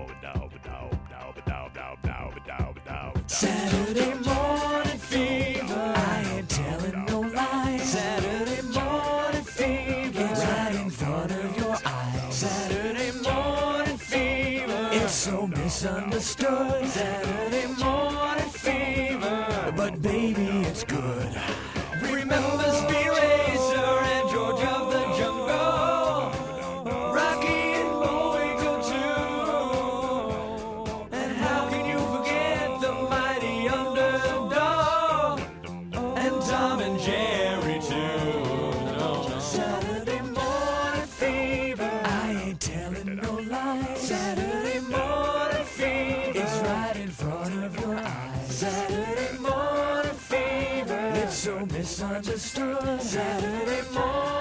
Saturday morning fever, I ain't telling no lies. Saturday morning fever, right in front of your eyes. Saturday morning fever, it's so misunderstood. Saturday morning fever, but baby it's good. Remember Speed Racer and George of the Jungle, Rocky and Bullwinkle too. And how can you forget the mighty Underdog and Tom and Jerry too? Saturday morning fever, I ain't telling no lies. Saturday morning fever, it's right in front of your eyes. Saturday morning fever, it's so misunderstood. Saturday morning